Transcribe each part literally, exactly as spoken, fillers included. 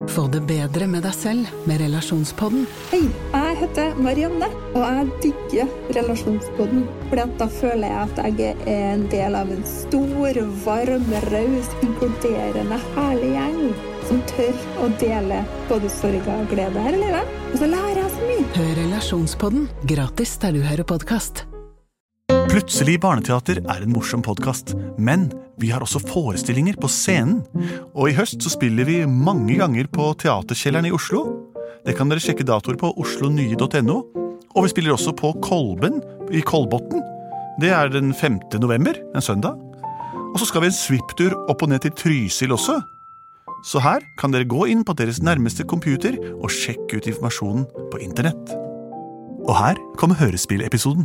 Få det bedre med deg selv med Relasjonspodden. Hei, jeg heter Marianne, og jeg digger Relasjonspodden. Fordi at da føler jeg at jeg er en del av en stor, varm, raus, inkluderende, herlig gjeng som tør å dele både sorg og glede her i livet. Og så lærer jeg så mye. Hør Relasjonspodden gratis der du hører podcast. Plutselig barneteater er en morsom podcast, men vi har også forestillinger på scenen. Og i høst så spiller vi mange ganger på Teaterkjelleren i Oslo. Det kan dere sjekke datoer på oslo nye punktum no. Og vi spiller også på Kolben i Kolbotn. Det er den femte november, en søndag. Og så skal vi en svipptur opp og ned til Trysil også. Så her kan dere gå inn på deres nærmeste computer og sjekke ut informasjonen på internett. Og her kommer hørespillepisoden.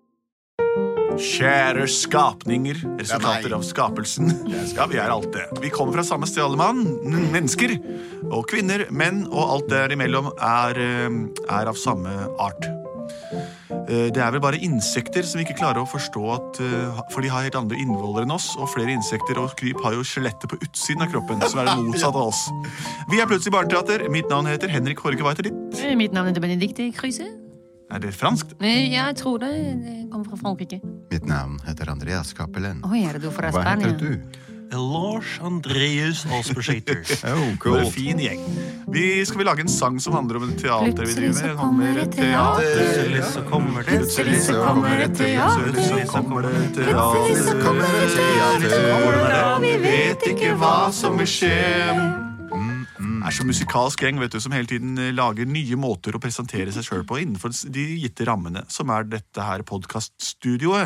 Kjære skapninger, resultater av skapelsen. Ja, vi er alt det. Vi kommer fra samme sted alle mann, mennesker, og kvinner, menn, og alt der imellom er, er av samme art. Det er vel bare insekter som vi ikke klarer å forstå at, for de har helt andre innvoller enn oss, og flere insekter og kryp har jo skjelettet på utsiden av kroppen, som er det motsatt av oss. Vi er plutselig barneteater. Mitt navn heter Henrik Horge, hva heter ditt? Mitt navn heter Benedikte Kryse. Er det franskt? Jeg tror det. Det kommer fra Frankrike. Mitt navn heter Andreas Cappelen. Oi, er det du fra Hva Spania? heter du? Lars Andreas Alspershater. Oh, cool. Det er en fin gjeng. Vi skal vi lage en sang som handler om et teater vi Plutselig driver med. så kommer et teater. Plutselig så kommer det. Plutselig så kommer et teater. Plutselig så kommer det et Plutselig så kommer det et teater. Og vi vet ikke hva som vil skje. Det er så musikalsk gjeng, vet du, som hele tiden lager nye måter å presentere seg selv på innenfor de gitte rammene, som er dette her podcaststudioet.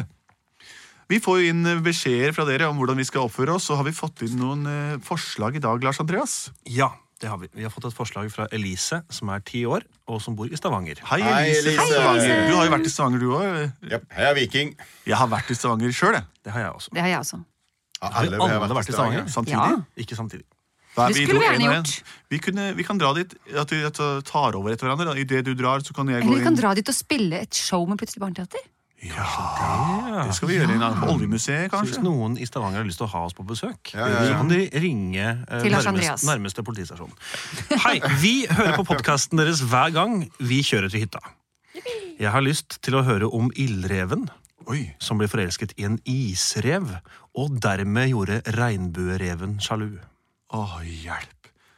Vi får jo inn beskjeder fra dere om hvordan vi skal oppføre oss, og har vi fått inn noen eh, forslag i dag, Lars Andreas? Ja, det har vi. Vi har fått et forslag fra Elise, som er ti år, og som bor i Stavanger. Hei, Hei, Elise. Elise. Hei, Elise. Du har jo vært i Stavanger, du også. Yep, hei, Viking. Jeg har vært i Stavanger selv, jeg. Det har jeg også. Det har jeg også. Ja, Har vi alle vært i Stavanger? Samtidig. Ja. Ikke samtidig. Da er Det vi skulle to vi gjerne en og en. gjort. Vi, kunne, vi kan dra dit, at vi at vi tar over etter hverandre. I det du drar, så kan jeg gå Eller vi kan inn. dra dit og spille et show med Plutselig barneteater. Ja, det skal vi gjøre inn på Oljemuseet, Så hvis kanskje. noen i Stavanger har lyst til å ha oss på besøk, Ja, ja, ja. så kan de ringe eh, Til Lars nærmest, Andreas. nærmeste politistasjon. Hei, vi hører på podcasten deres hver gang vi kjører til hytta. Jeg har lyst til å høre om ildreven, Oi, som ble forelsket i en isrev, og dermed gjorde regnbuereven sjalu. åh, hjelp.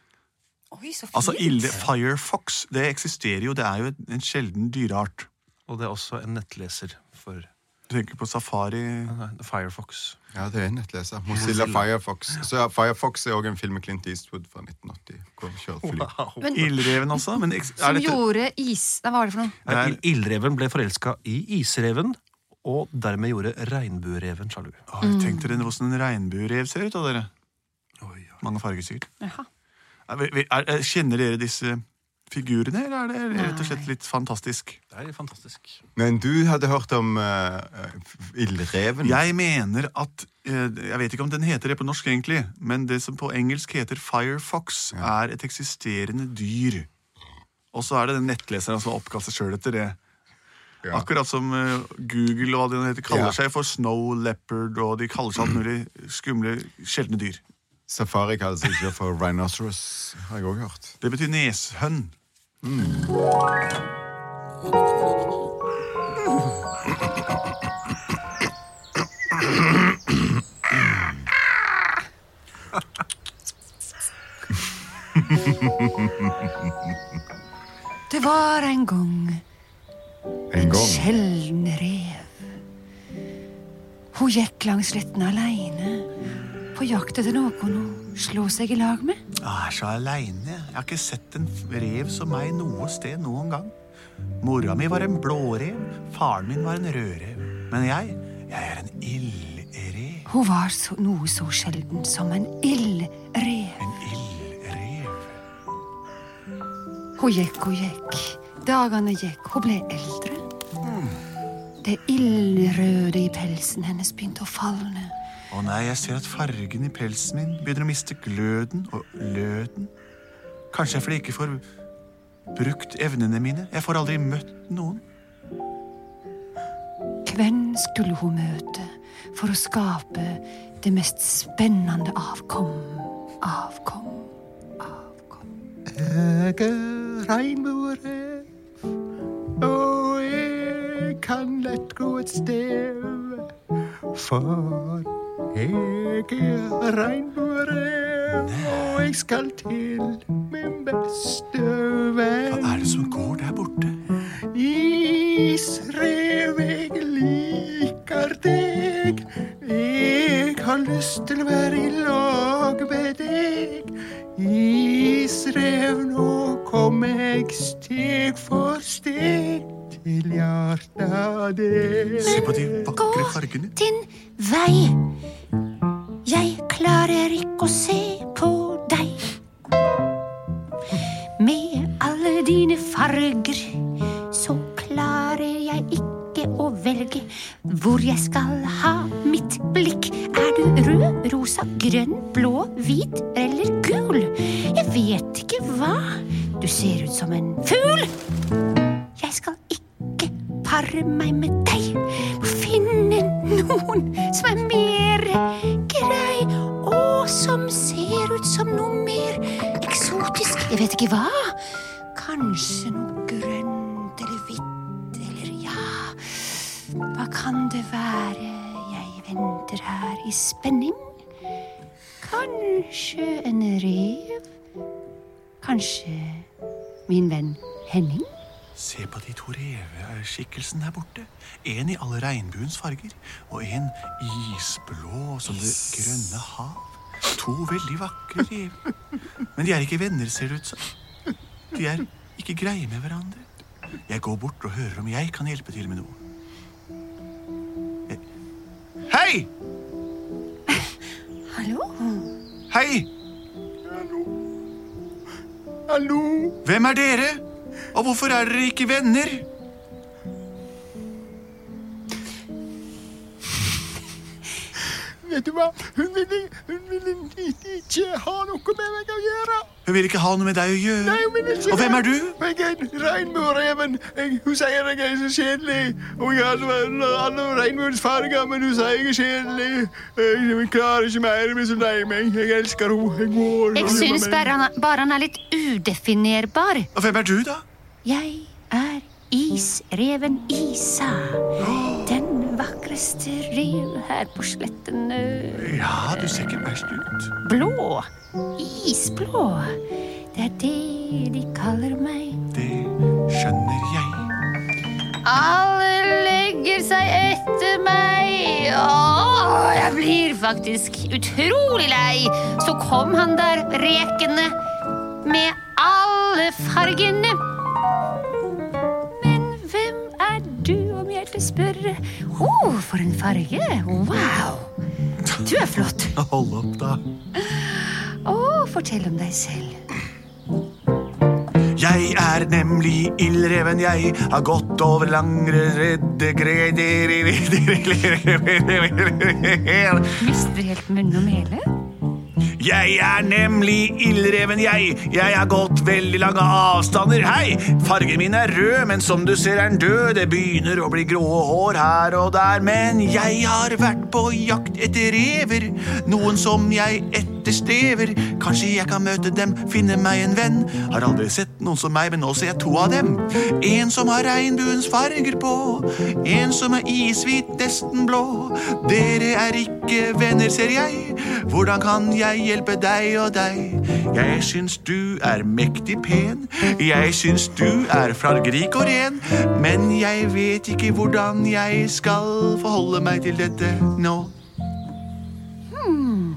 Oi, så fint. Altså, ille, Firefox, det eksisterer jo, det er jo en sjelden dyreart. Og det er også en nettleser for Du tenker på Safari. nei, Firefox. Ja, det er en nettleser. Mozilla Firefox. Så ja, Firefox er også en film med Clint Eastwood fra nitten åtti. Hvor han kjører fly. Men, Ildreven også, men eks- er som dette... gjorde is... Nei, hva var det for noe? Det er- Nei, Ildreven ble forelska i isreven, og dermed gjorde regnbuereven sjalu. Åh, tenk dere hvordan en regnbuerev ser ut av dere. Oi, oi. Mange farger sikkert. Jaha. Er, er, er, kjenner dere disse figurene, eller er det rett og slett litt fantastisk? Det er fantastisk. Men du hadde hørt om uh, ildreven? Jeg mener at, eh, jeg vet ikke om den heter det på norsk egentlig, men det som på engelsk heter Firefox er et eksisterende dyr. Og så er det den nettleseren som har oppkalt seg selv etter det. Ja. Akkurat som eh, Google og hva de heter, kaller Ja. seg for Snow Leopard, og de kaller seg alt mulig skumle, sjeldne dyr. Safari kaller seg ikke for rhinoceros, har jeg også hørt. Det betyr neshønn. Det var en gang En en gang. sjelden rev. Hun gikk langs sletten alene på jakt etter noen å slå seg i lag med. Jeg er så alene. Jeg har ikke sett en rev som meg noe sted noen gang. Mora mi var en blårev, faren min var en rødrev. Men jeg, jeg er en ildrev. Hun var så, noe så sjelden som en ildrev. En ildrev. Hun gikk og gikk. Dagene gikk. Hun ble eldre. Det ildrøde i pelsen hennes begynte å falne. Å nei, jeg ser at fargen i pelsen min begynner å miste gløden og løden. Kanskje jeg fordi jeg ikke får brukt evnene mine. Jeg får aldri møtt noen. Hvem skulle hun møte for å skape det mest spennende avkom? Avkom, avkom. Jeg er regnbuerev, og jeg kan lett gå et sted, for jeg er regnbuerev, og jeg skal til min beste venn. Hva er det som går der borte? Isrev, jeg liker deg. Jeg har lyst til å være i lag med deg. Isrev, nå kommer jeg steg for steg til hjertet deg. Se på de vakre fargene. Din vei. Jeg klarer ikke å se på deg. Med alle dine farger så klarer jeg ikke å velge hvor jeg skal ha mitt blikk. Er du rød, rosa, grønn, blå, hvit eller gul? Jeg vet ikke hva. Du ser ut som en fugl. Jeg skal ikke pare meg med deg. Må finne noen som er mer grei, og som ser ut som noe mer eksotisk. Jeg vet ikke hva. Kanskje noe grønt eller hvitt eller ja. Hva kan det være? Jeg venter her i spenning. Kanskje en rev? Kanskje min venn Henning? Se på de to reveskikkelsene der borte. En i alle regnbuens farger, og en isblå som det grønne hav. To veldig vakre rever. Men de er ikke venner, ser det ut som. De er ikke greie med hverandre. Jeg går bort og hører om jeg kan hjelpe til med noe. Hei! Hallo? Hei! Hallo? Hallo? Hvem er dere? Og hvorfor er dere ikke venner? Vet du hva? Hun vil, hun vil ikke ha noe med meg å gjøre. Hun vil ikke ha noe med deg å gjøre. Nei, hun vil ikke. Og hvem er du? Jeg er regnbuereven. Jeg- Hun sier jeg er så kjedelig. Og jeg har alle, alle regnbuens farger, men hun sier jeg er kjedelig. Jeg klarer ikke mer, jeg blir så lei meg. Jeg elsker henne. Jeg går. Jeg syns bare han, er, bare han er litt udefinerbar. Og hvem er du, da? Jeg er isreven Isa. Den vakreste rev her på slettene. Ja, du ser ikke verst ut. Blå. Isblå. Det er det de kaller meg. Det skjønner jeg. Alle legger seg etter meg. Åh, jeg blir faktisk utrolig lei. Så kom han der rekende med alle fargene. Men hvem er du, om jeg til spørre? Åh, for en farge. Wow. Du er flott. Hold opp, da. Åh, fortell om deg selv. Jeg er nemlig ildreven, jeg har gått over langre redde greder. Mister du helt munn og mele? Jeg er nemlig ildreven, jeg. Jeg har gått veldig lange avstander. Hei, fargen min er rød, men som du ser er den død. Det begynner å bli grå hår her og der, men jeg har vært på jakt etter rever. Noen som jeg etterstrever. Kanskje jeg kan møte dem, finne meg en venn. Har aldri sett noen som meg, men nå ser jeg to av dem. En som har regnbuens farger på, en som er ishvit, nesten blå. Dere er ikke venner, ser jeg. Hvordan kan jeg hjelpe deg og deg? Jeg syns du er mektig pen. Jeg syns du er fargerik og ren. Men jeg vet ikke hvordan jeg skal forholde meg til dette nå. Hmm.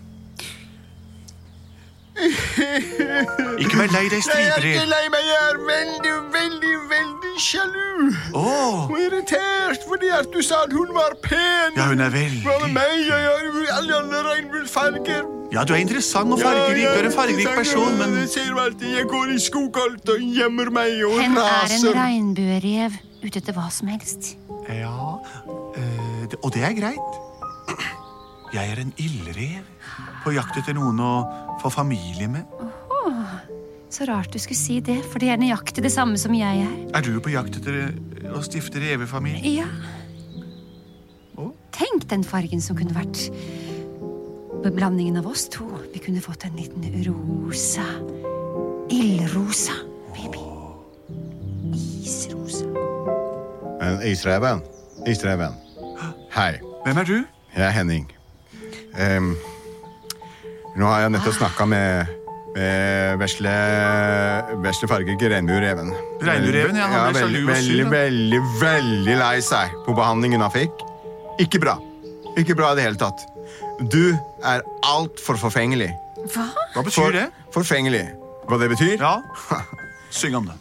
Ikke vær lei deg, Jeg er ikke striperev. lei meg. Jeg er veldig, veldig, veldig sjalu. Åh, Og irritert fordi at du sa at hun var pen. ja, hun er Hva med veldig... meg? Jeg har jo alle, alle regnbuefarger. Ja, du er interessant og fargerik. Du er en fargerik person, men... Jeg ser jo alltid, jeg går i skogholt og gjemmer meg og Hen er en raser. regnbuerev ute etter hva som helst. Ja, eh, det- og det er greit. Jeg er en ildrev på jakt etter noen å få familie med. Så rart du skulle si det, for det er nøyaktig det samme som jeg er. Er du på jakt etter å stifte revefamilie? Ja. Å? Tenk den fargen som kunne vært blandingen av oss to. Vi kunne fått en liten rosa ildrosa, baby. Isrosa. En isreven. Isreven. Hei. Hvem er du? Jeg er Henning. Um, nå har jeg nettopp snakket med, med vesle, vesle farger regnbuereven. Regnbuereven, ja, han ble veldig, sjalu og sur, veldig, da. veldig, veldig lei seg på behandlingen han fikk. Ikke bra. Ikke bra i det hele tatt. Du er alt for forfengelig. Hva? Hva betyr For, det? forfengelig. Hva det betyr? Ja, syng om det.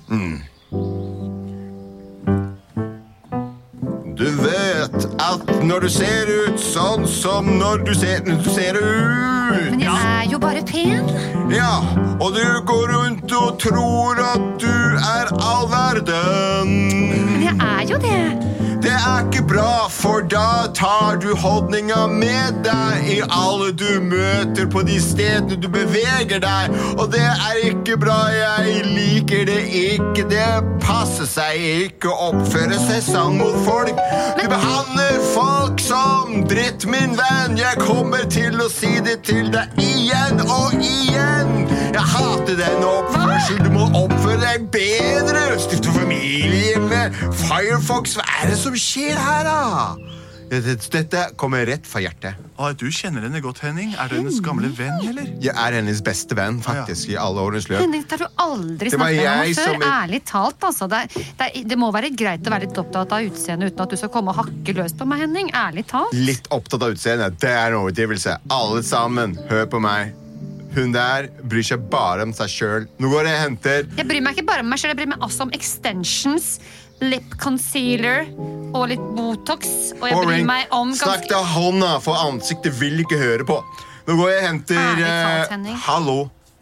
Du vet at når du ser ut sånn som når du ser, du ser ut. Men jeg er jo bare pen. Ja, og du går rundt og tror at du er all verden. Men jeg er jo det. Det er ikke bra, for da tar du holdninga med deg i alle du møter på de stedene du beveger deg. Og det er ikke bra, jeg liker det ikke. Det passer seg ikke å oppføre seg sånn mot folk. Du behandler folk som dritt, min venn. Jeg kommer til å si det til deg igjen og igjen. Jeg hater den oppførsel. Du må oppføre deg bedre. Stifte familie med Firefox. Hva er det som skjer her, da? Dette kommer rett fra hjertet. Å, du kjenner henne godt, Henning. Er du hennes gamle venn, eller? Jeg er hennes beste venn, faktisk, i alle årens løp. Henning, det har du aldri Det var snakket om jeg før. som- Ærlig talt, altså. Det, det, det må være greit å være litt opptatt av utseendet uten at du skal komme og hakke løs på meg, Henning. Ærlig talt. Litt opptatt av utseendet. Det er en overdrivelse. Alle sammen, hør på meg. Hun der bryr seg bare om seg selv. Nå går jeg og henter... Jeg bryr meg ikke bare om meg selv, jeg bryr meg også om extensions, lip concealer og litt Botox. Og jeg bryr Oring, meg om snakk til hånda, for ansiktet vil ikke høre på. Nå går jeg og henter... Ærlig talt, eh, Henning. hallo.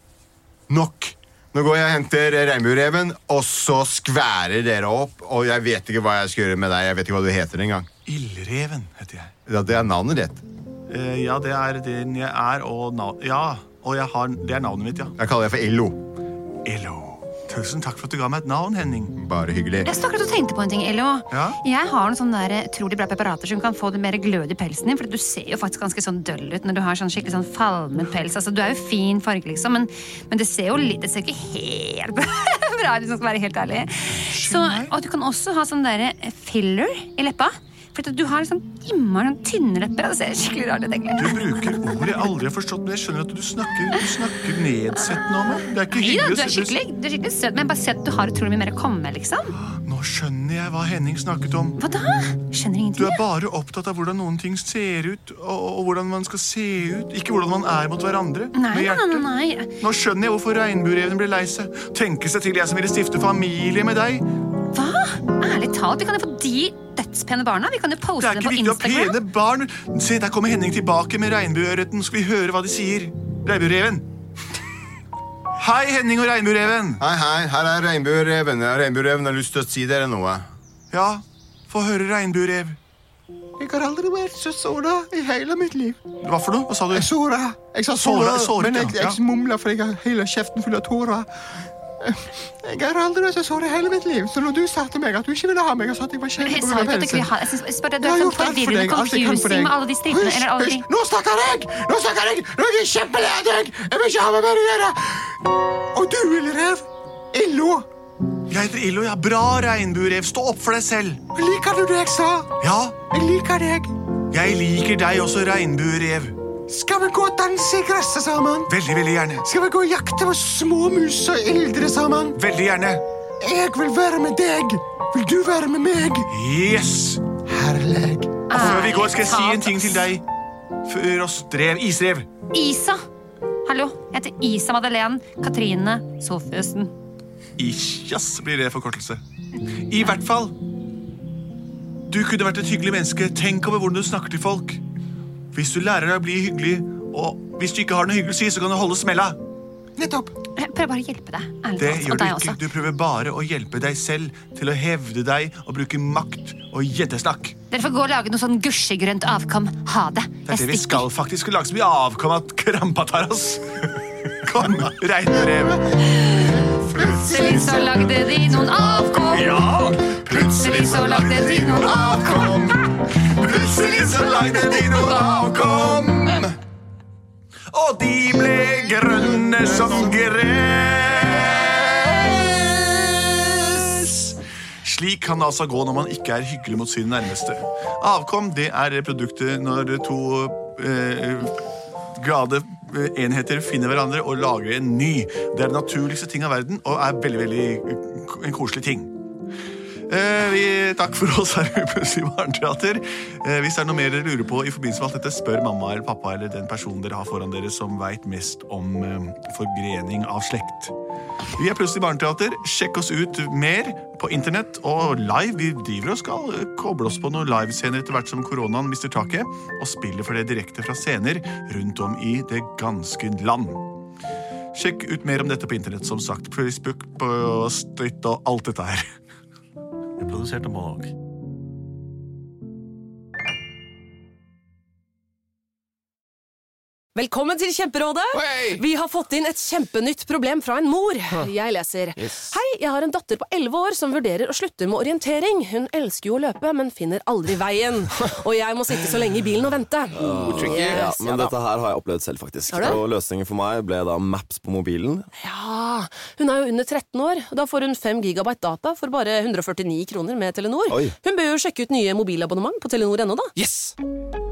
Nok. Nå går jeg og henter regnbuereven, og så skværer dere opp, og jeg vet ikke hva jeg skal gjøre med deg. Jeg vet ikke hva du heter engang. Ildreven, heter jeg. Ja, det er navnet ditt. Eh, ja, det er den jeg er, og navn... Ja, og jeg har... det er navnet mitt, ja. Jeg kaller deg for Illo. Illo. Tusen takk for at du ga meg et navn, Henning. Bare hyggelig. Jeg stakk og tenkte på en ting, Ello. Ja? Jeg har noen sånne der utrolig bra preparater som kan få det mer glød i pelsen din, for du ser jo faktisk ganske sånn døll ut når du har sånn skikkelig sånn falmet pels. Altså, du er jo fin farge, liksom, men, men det ser jo litt, det ser ikke helt bra ut, hvis jeg skal være helt ærlig. Så, og du kan også ha sånn der filler i leppa. For du har liksom immer sånn tynne lepper, og det ser skikkelig rart ut, egentlig. Du bruker ord jeg aldri har forstått, men jeg skjønner at du snakker, du snakker nedsettende om meg. Det er ikke Nei da, hyggelig. du er skikkelig, du er skikkelig søt, men jeg bare ser at du har utrolig mye mer å komme, liksom. Nå skjønner jeg hva Henning snakket om. Hva da? Skjønner Du ingenting. er bare opptatt av hvordan noen ting ser ut, og, og hvordan man skal se ut. Ikke hvordan man er mot hverandre. Nei, med nei, hjertet. nei, nei. Nå skjønner jeg hvorfor regnbuereven ble lei seg. Tenke seg til jeg som ville stifte familie med deg. Hva? Ærlig talt, vi kan jo få de dødspene barna. Vi kan jo Det poste er dem ikke på viktig å ha Instagram. pene barn. Se, der kommer Henning tilbake med regnbueørreten. Skal vi høre hva de sier? Regnbuereven. Hei, Henning og regnbuereven. Hei, hei, her er regnbuereven. Regnbuereven har lyst til å si dere noe. Ja, få høre regnbuerev. Jeg har aldri vært så såra i hele mitt liv. Hva for noe? Hva sa du? Jeg såra. Jeg sa Såra, såra, såret, men jeg, ja. jeg mumla for jeg har hele kjeften full av tårer. Jeg har aldri vært så såra i hele mitt liv. Så når du sa til meg at du ikke ville ha meg, og sa at jeg var kjent Jeg på sa grunn ikke av at du ikke vil pelsen. ha Jeg synes bare du Jeg har er gjort sånn alt for forvirrende deg, alt jeg kan for confusing deg. med alle de stripene. Eller alle de Hysj, nå snakker jeg! Nå snakker jeg! Nå er jeg kjempelei av deg! Jeg vil ikke ha med mer å gjøre! Og du, Ildrev? Illo? Jeg heter Illo, ja. Bra, regnbuerev. Stå opp for deg selv. Liker du det jeg sa? Ja, Jeg liker deg. jeg liker deg også, regnbuerev. Skal vi gå og danse i gresset sammen? Veldig, veldig gjerne. Skal vi gå og jakte på små mus og ildre sammen? Veldig gjerne. Jeg vil være med deg. Vil du være med meg? Yes! Herlig. Og før vi går, skal jeg si en ting til deg. Før oss drev. Isrev. Isa. Hallo, jeg heter Isa Madeleine Katrine Sofiussen. Isjas blir det forkortelse. I hvert fall. Du kunne vært et hyggelig menneske. Tenk over hvordan du snakker til folk. Hvis du lærer deg å bli hyggelig, og hvis du ikke har noe hyggelig å si, så kan du holde smella. Nettopp. Jeg prøver bare å hjelpe deg. Ærlig Det talt. gjør Og du deg ikke. også. Du prøver bare å hjelpe deg selv til å hevde deg og bruke makt og jeddesnakk. Dere får gå og lage noe sånn gusjegrønt avkom. Ha det. Det er det vi skal faktisk lage så mye avkom at krampa tar oss. Kom, regnbuerev. Plutselig så lagde de noen avkom. Ja, Plutselig så lagde de noen avkom. plutselig så lagde de noe avkom. Og de ble grønne som gress. Slik kan det altså gå når man ikke er hyggelig mot sine nærmeste. Avkom, det er produktet når to eh, glade enheter finner hverandre og lager en ny. Det er den naturligste ting av verden, og er veldig, veldig en koselig ting. Eh, vi, takk for oss her i Plutselig barneteater. Eh, hvis det er noe mer dere lurer på i forbindelse med alt dette, spør mamma eller pappa eller den personen dere har foran dere som vet mest om eh, forgrening av slekt. Vi er Plutselig barneteater. Sjekk oss ut mer på internett og live. Vi driver og skal koble oss på noen livescener etter hvert som koronaen mister taket, og spiller for det direkte fra scener rundt om i det ganske land. Sjekk ut mer om dette på internett, som sagt. Facebook, på Stritt og alt dette her. Det er produsert av Monark. Velkommen til Kjemperådet. Hey! Vi har fått inn et kjempenytt problem fra en mor. Jeg leser. Yes. Hei, jeg har en datter på elleve år som vurderer å slutte med orientering. Hun elsker jo å løpe, men finner aldri veien. Og jeg må sitte så lenge i bilen og vente. Oh, tricky. Yes, Ja, men ja da. dette her har jeg opplevd selv faktisk. Har du? Og løsningen for meg ble da Maps på mobilen. Ja, hun er jo under tretten år. Da får hun fem gigabyte data for bare hundre og førtini kroner med Telenor. Oi. Hun bør jo sjekke ut nye mobilabonnement på Telenor ennå da. Yes!